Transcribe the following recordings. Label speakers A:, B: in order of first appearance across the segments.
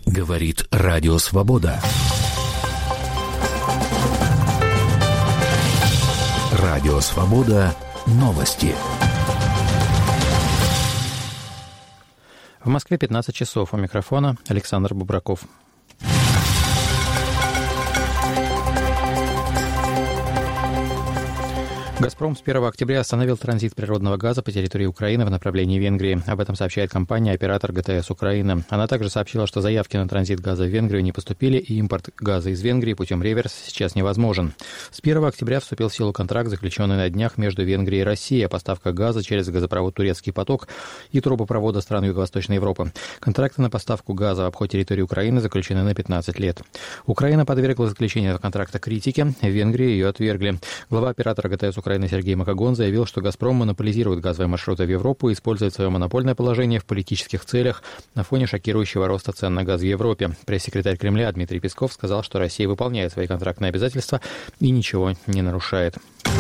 A: Говорит Радио Свобода. Радио Свобода. Новости.
B: В Москве 15 часов. У микрофона Александр Бубраков. «Газпром» с 1 октября остановил транзит природного газа по территории Украины в направлении Венгрии. Об этом сообщает компания-оператор ГТС Украины. Она также сообщила, что заявки на транзит газа в Венгрию не поступили, и импорт газа из Венгрии путем реверс сейчас невозможен. С 1 октября вступил в силу контракт, заключенный на днях между Венгрией и Россией о поставках газа через газопровод «Турецкий поток» и трубопровода стран Юго-Восточной Европы. Контракты на поставку газа в обход территории Украины заключены на 15 лет. Украина подвергла заключению контракта критике, в Венгрии ее отвергли. Глава оператора ГТС Украины Сергей Макогон заявил, что «Газпром» монополизирует газовые маршруты в Европу и использует свое монопольное положение в политических целях на фоне шокирующего роста цен на газ в Европе. Пресс-секретарь Кремля Дмитрий Песков сказал, что Россия выполняет свои контрактные обязательства и ничего не нарушает.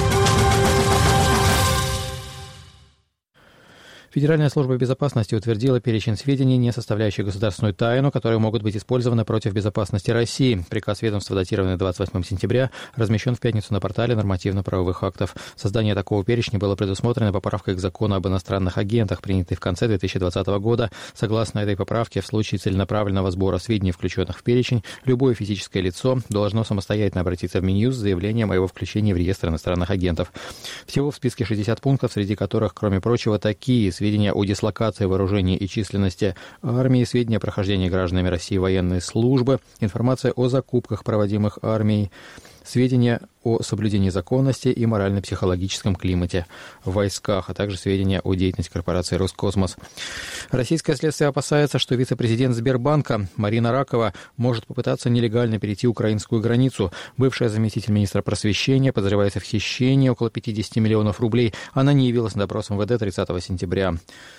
B: Федеральная служба безопасности утвердила перечень сведений, не составляющих государственную тайну, которые могут быть использованы против безопасности России. Приказ ведомства, датированный 28 сентября, размещен в пятницу на портале нормативно-правовых актов. Создание такого перечня было предусмотрено поправкой к закону об иностранных агентах, принятой в конце 2020 года. Согласно этой поправке, в случае целенаправленного сбора сведений, включенных в перечень, любое физическое лицо должно самостоятельно обратиться в Минюст с заявлением о его включении в реестр иностранных агентов. Всего в списке 60 пунктов, среди которых, кроме прочего, такие: сведения о дислокации, вооружении и численности армии, сведения о прохождении гражданами России военной службы, информация о закупках, проводимых армией, сведения о соблюдении законности и морально-психологическом климате в войсках, а также сведения о деятельности корпорации «Роскосмос». Российское следствие опасается, что вице-президент Сбербанка Марина Ракова может попытаться нелегально перейти украинскую границу. Бывшая заместитель министра просвещения подозревается в хищении около 50 миллионов рублей. Она не явилась на допрос МВД 30 сентября.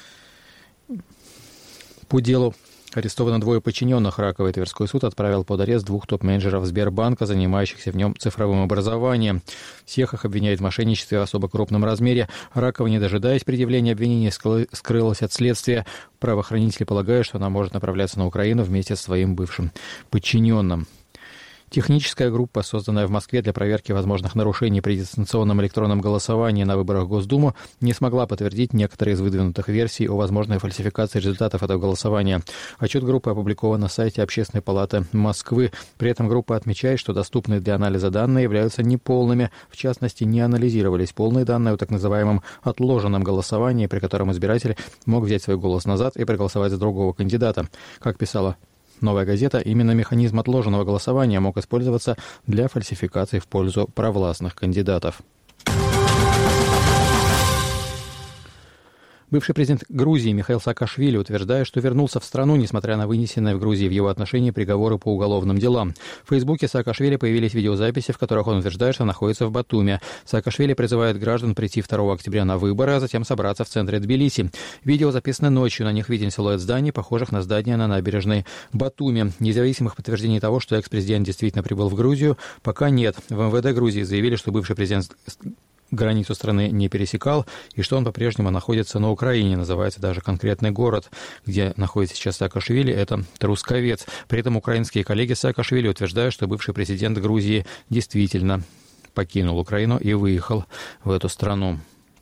B: По делу арестовано 2 подчиненных Раковой. Тверской суд отправил под арест 2 топ-менеджеров Сбербанка, занимающихся в нем цифровым образованием. Всех их обвиняют в мошенничестве в особо крупном размере. Ракова, не дожидаясь предъявления обвинений, скрылась от следствия. Правоохранители полагают, что она может направляться на Украину вместе со своим бывшим подчиненным. Техническая группа, созданная в Москве для проверки возможных нарушений при дистанционном электронном голосовании на выборах в Госдуму, не смогла подтвердить некоторые из выдвинутых версий о возможной фальсификации результатов этого голосования. Отчет группы опубликован на сайте Общественной палаты Москвы. При этом группа отмечает, что доступные для анализа данные являются неполными. В частности, не анализировались полные данные о так называемом отложенном голосовании, при котором избиратель мог взять свой голос назад и проголосовать за другого кандидата. Как писала «Новая газета», именно механизм отложенного голосования мог использоваться для фальсификации в пользу провластных кандидатов. Бывший президент Грузии Михаил Саакашвили утверждает, что вернулся в страну, несмотря на вынесенные в Грузии в его отношении приговоры по уголовным делам. В Фейсбуке Саакашвили появились видеозаписи, в которых он утверждает, что находится в Батуми. Саакашвили призывает граждан прийти 2 октября на выборы, а затем собраться в центре Тбилиси. Видео записаны ночью, на них виден силуэт зданий, похожих на здания на набережной Батуми. Независимых подтверждений того, что экс-президент действительно прибыл в Грузию, пока нет. В МВД Грузии заявили, что бывший президент границу страны не пересекал, и что он по-прежнему находится на Украине. Называется даже конкретный город, где находится сейчас Саакашвили, это Трусковец. При этом украинские коллеги Саакашвили утверждают, что бывший президент Грузии действительно покинул Украину и выехал в эту страну.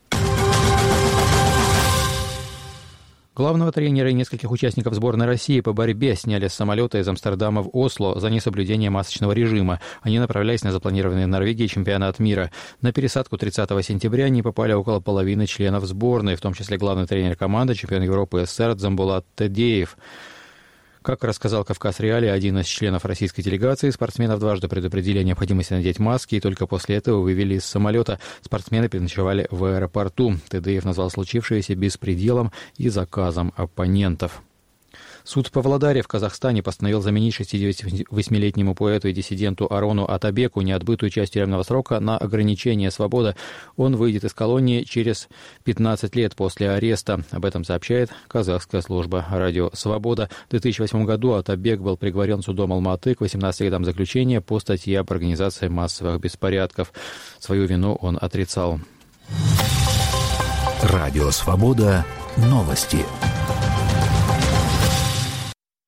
B: Главного тренера и нескольких участников сборной России по борьбе сняли с самолета из Амстердама в Осло за несоблюдение масочного режима. Они направлялись на запланированный в Норвегии чемпионат мира. На пересадку 30 сентября не попали около половины членов сборной, в том числе главный тренер команды, чемпион Европы СССР Дзамбулат Тедеев. Как рассказал «Кавказ Реалии», один из членов российской делегации, спортсменов дважды предупредили о необходимости надеть маски, и только после этого вывели из самолета. Спортсмены переночевали в аэропорту. Тедеев назвал случившееся беспределом и заказом оппонентов. Суд в Павлодаре в Казахстане постановил заменить 68-летнему поэту и диссиденту Арону Атабеку неотбытую часть тюремного срока на ограничение свободы. Он выйдет из колонии через 15 лет после ареста. Об этом сообщает казахская служба «Радио Свобода». В 2008 году Атабек был приговорен судом Алматы к 18 годам заключения по статье об организации массовых беспорядков. Свою вину он отрицал.
A: Радио Свобода. Новости.